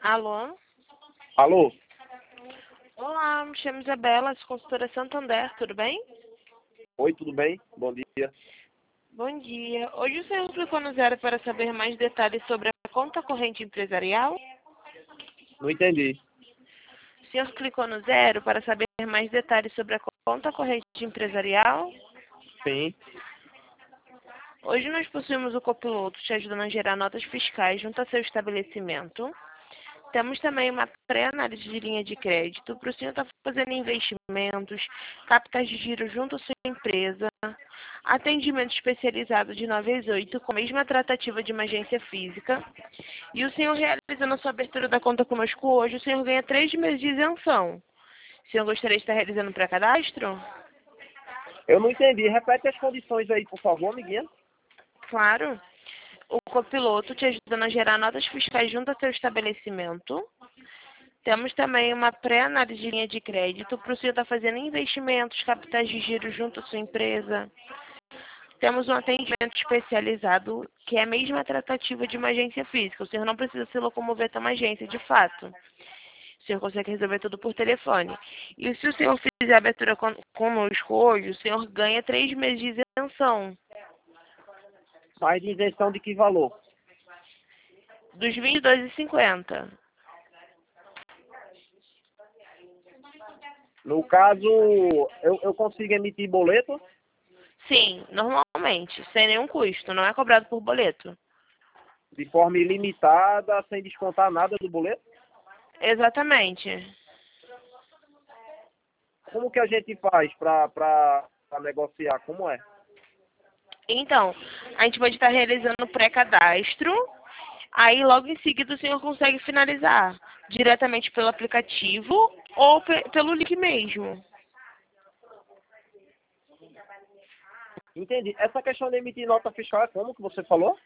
Alô? Alô? Olá, me chamo Isabela, sou consultora Santander, tudo bem? Oi, tudo bem? Bom dia. Bom dia. Hoje o senhor clicou no zero para saber mais detalhes sobre a conta corrente empresarial? Não entendi. O senhor clicou no zero para saber mais detalhes sobre a conta corrente empresarial? Sim. Hoje nós possuímos o copiloto te ajudando a gerar notas fiscais junto ao seu estabelecimento. Temos também uma pré-análise de linha de crédito para o senhor estar fazendo investimentos, capitais de giro junto à sua empresa, atendimento especializado de 9 às 8, com a mesma tratativa de uma agência física. E o senhor realizando a sua abertura da conta conosco hoje, o senhor ganha 3 meses de isenção. O senhor gostaria de estar realizando o pré-cadastro? Eu não entendi. Repete as condições aí, por favor, amiguinha. Claro. O copiloto te ajudando a gerar notas fiscais junto ao seu estabelecimento. Temos também uma pré-análise de linha de crédito para o senhor estar fazendo investimentos, capitais de giro junto à sua empresa. Temos um atendimento especializado, que é a mesma tratativa de uma agência física. O senhor não precisa se locomover até uma agência, de fato. O senhor consegue resolver tudo por telefone. E se o senhor fizer a abertura conosco hoje, o senhor ganha 3 meses de isenção. Mais de isenção de que valor? Dos R$ 22,50. No caso, eu consigo emitir boleto? Sim, normalmente, sem nenhum custo, não é cobrado por boleto. De forma ilimitada, sem descontar nada do boleto? Exatamente. Como que a gente faz para negociar? Como é? Então, a gente pode estar realizando o pré-cadastro, aí logo em seguida o senhor consegue finalizar diretamente pelo aplicativo ou pelo link mesmo. Entendi. Essa questão de emitir nota fiscal é como que você falou?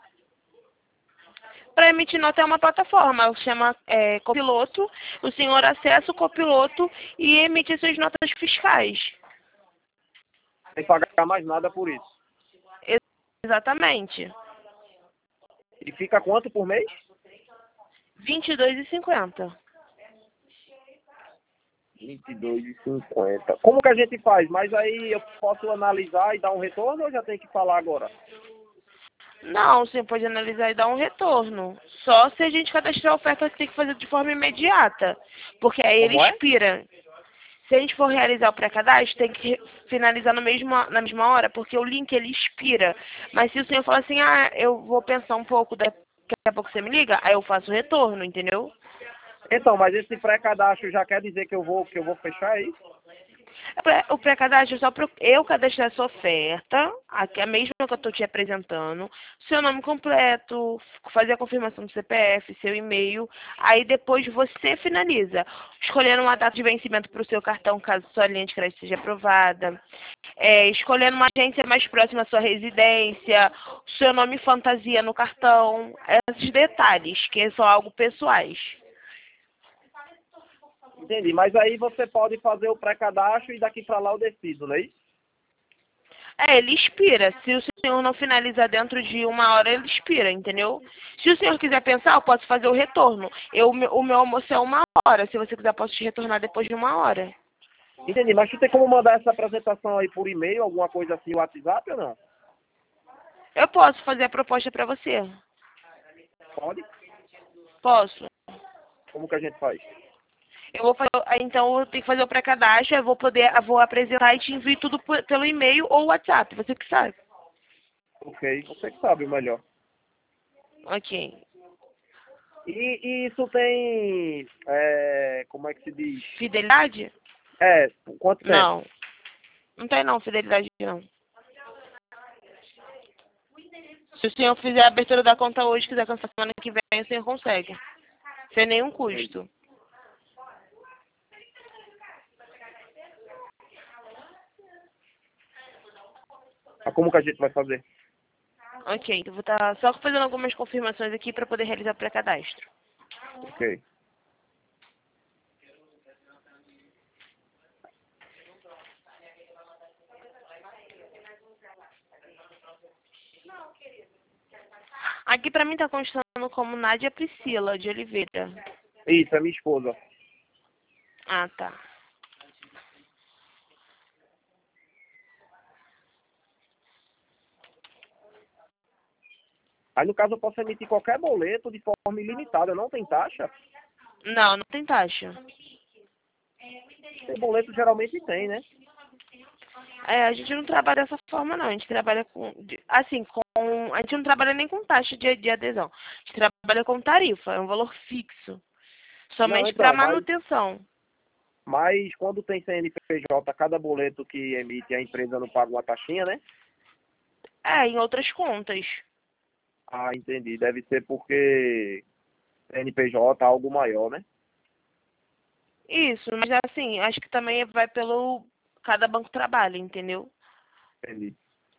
Para emitir nota é uma plataforma, chama Copiloto. O senhor acessa o Copiloto e emite suas notas fiscais. Sem pagar mais nada por isso. Exatamente. E fica quanto por mês? R$ 22,50. 22,50. Como que a gente faz? Mas aí eu posso analisar e dar um retorno ou já tem que falar agora? Não, você pode analisar e dar um retorno. Só se a gente cadastrar a oferta, você tem que fazer de forma imediata. Porque aí ele Como é? expira. Se a gente for realizar o pré-cadastro, tem que finalizar na mesma hora, porque o link ele expira. Mas se o senhor falar assim, eu vou pensar um pouco, daqui a pouco você me liga, aí eu faço o retorno, entendeu? Então, mas esse pré-cadastro já quer dizer que eu vou fechar aí? O pré-cadastro é só para eu cadastrar essa oferta, aqui é a mesma que eu estou te apresentando, seu nome completo, fazer a confirmação do CPF, seu e-mail, aí depois você finaliza, escolhendo uma data de vencimento para o seu cartão, caso sua linha de crédito seja aprovada, escolhendo uma agência mais próxima à sua residência, seu nome fantasia no cartão, esses detalhes, que são algo pessoais. Entendi, mas aí você pode fazer o pré-cadastro e daqui para lá eu decido, não é isso? Ele expira. Se o senhor não finalizar dentro de 1 hora, ele expira, entendeu? Se o senhor quiser pensar, eu posso fazer o retorno. O meu almoço é 1 hora. Se você quiser, eu posso te retornar depois de 1 hora. Entendi, mas tu tem como mandar essa apresentação aí por e-mail, alguma coisa assim, WhatsApp ou não? Eu posso fazer a proposta para você. Pode? Posso. Como que a gente faz? Eu vou fazer, então eu tenho que fazer o pré-cadastro, eu vou apresentar e te envio tudo pelo e-mail ou WhatsApp, você que sabe. Ok, você que sabe o melhor. Ok. E isso tem, como é que se diz? Fidelidade? Quanto tempo? Não. Não tem não, fidelidade não. Se o senhor fizer a abertura da conta hoje, quiser cancelar semana que vem, o senhor consegue. Sem nenhum custo. Mas como que a gente vai fazer? Ok, então vou estar só fazendo algumas confirmações aqui para poder realizar o pré-cadastro. Ok. Aqui para mim está constando como Nádia Priscila de Oliveira. Isso, é minha esposa. Ah, tá. Aí, no caso, eu posso emitir qualquer boleto de forma ilimitada, não tem taxa? Não, não tem taxa. Tem boleto geralmente tem, né? É, a gente não trabalha dessa forma, não. A gente trabalha assim, a gente não trabalha nem com taxa de adesão. A gente trabalha com tarifa, é um valor fixo. Não, Somente para então, mas, manutenção. mas quando tem CNPJ, cada boleto que emite a empresa não paga uma taxinha, né? É, em outras contas. Ah, entendi. Deve ser porque CNPJ é algo maior, né? Isso, mas assim, acho que também vai pelo. Cada banco trabalha, entendeu? Entendi.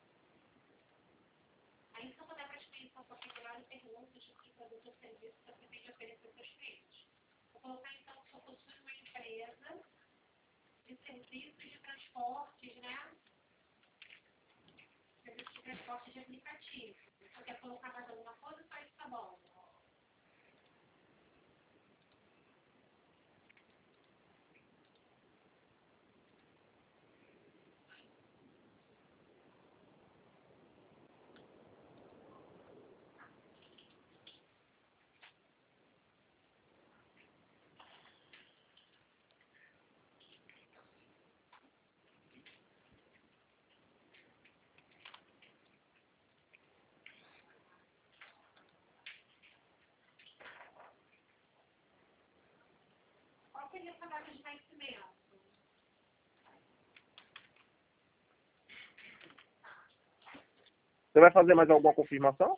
Você vai fazer mais alguma confirmação?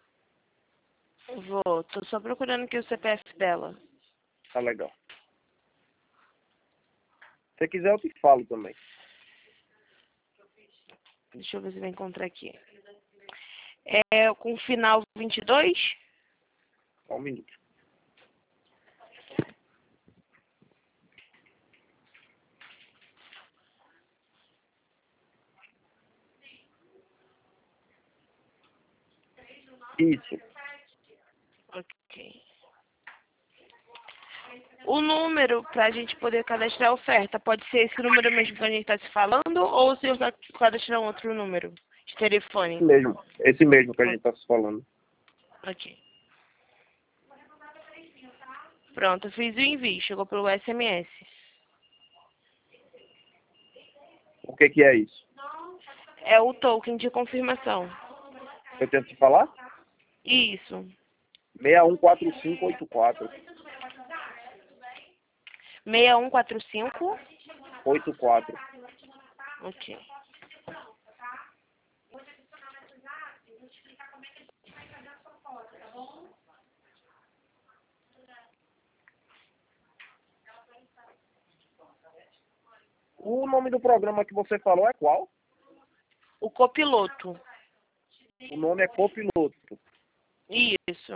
Vou, tô só procurando aqui o CPF dela. Tá legal. Se você quiser, eu te falo também. Deixa eu ver se vai encontrar aqui. É com final 22? Só um minuto. Isso. Ok. O número para a gente poder cadastrar a oferta pode ser esse número mesmo que a gente está se falando ou se eu cadastrar um outro número de telefone? Esse mesmo que a gente tá se falando. Ok. Pronto, fiz o envio, chegou pelo SMS. O que que é isso? É o token de confirmação. Eu tento te falar? Isso. 614584. 6145. 84. Ok. O nome do programa que você falou é qual? O copiloto. O nome é Copiloto. Isso.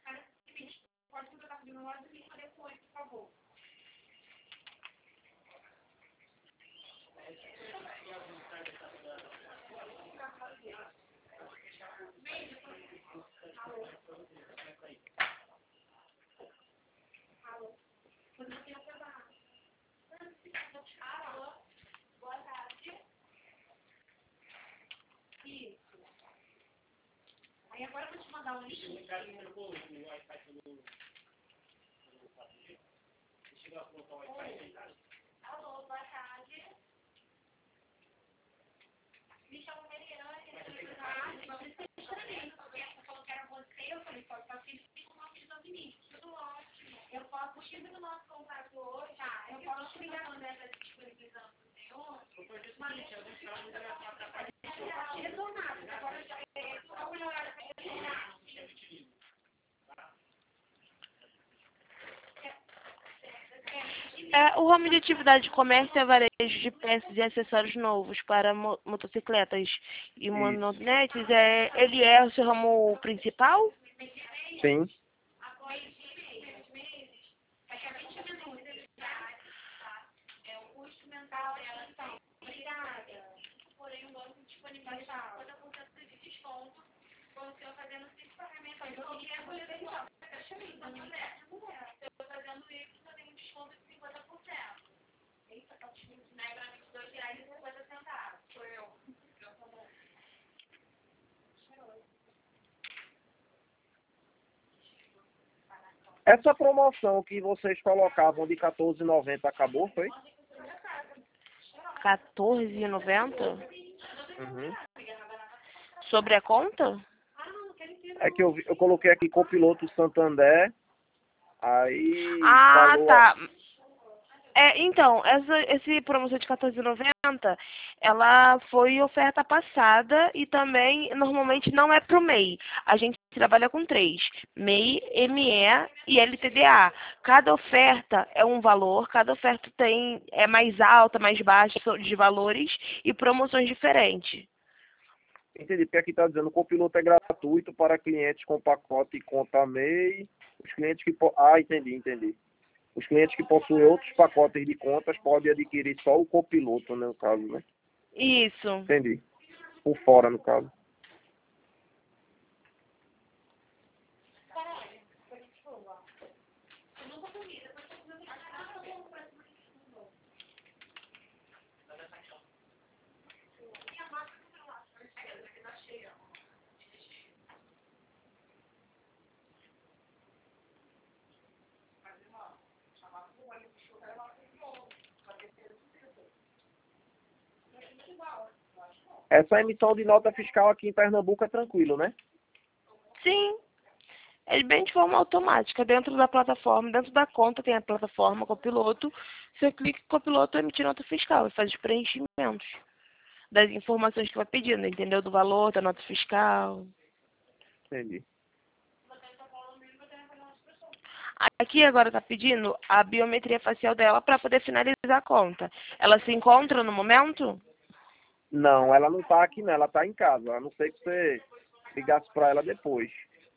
O ramo de atividade de comércio é varejo de peças e acessórios novos para motocicletas e Isso. motonetes. Ele é o seu ramo principal? Sim. Essa promoção que vocês colocavam de R$14,90 acabou, foi? R$14,90? Uhum. Sobre a conta? É que eu coloquei aqui copiloto Santander, aí Ah, falou... tá. Então, esse promoção de R$14,90, ela foi oferta passada e também, normalmente, não é para o MEI. A gente trabalha com três: MEI, ME e LTDA. Cada oferta é um valor, cada oferta é mais alta, mais baixa de valores e promoções diferentes. Entendi, porque aqui está dizendo que o copiloto é gratuito para clientes com pacote e conta MEI. Os clientes que... entendi. Os clientes que possuem outros pacotes de contas podem adquirir só o copiloto, né, no caso, né? Isso. Entendi. Por fora, no caso. Essa emissão de nota fiscal aqui em Pernambuco é tranquilo, né? Sim. É bem de forma automática, dentro da plataforma, dentro da conta tem a plataforma Copiloto. Você clica em Copiloto, emite nota fiscal e faz os preenchimentos das informações que vai pedindo, entendeu? Do valor, da nota fiscal. Entendi. Aqui agora está pedindo a biometria facial dela para poder finalizar a conta. Ela se encontra no momento? Não, ela não tá aqui, não. Ela tá em casa. A não ser que você ligasse para ela depois.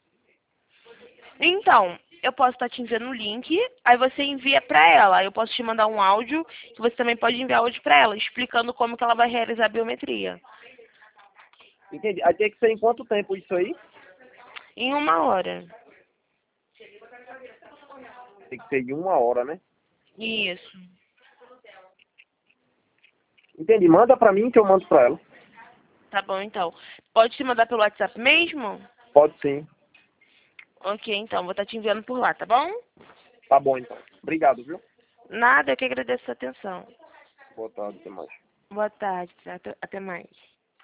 Então, eu posso estar te enviando o link, aí você envia para ela. Aí eu posso te mandar um áudio, que você também pode enviar áudio para ela, explicando como que ela vai realizar a biometria. Entendi. Aí tem que ser em quanto tempo isso aí? Em 1 hora. Tem que ser em 1 hora, né? Isso. Entendi. Manda para mim que eu mando para ela. Tá bom, então. Pode te mandar pelo WhatsApp mesmo? Pode sim. Ok, então. Vou estar te enviando por lá, tá bom? Tá bom, então. Obrigado, viu? Nada, eu que agradeço a sua atenção. Boa tarde, até mais. Boa tarde, até mais.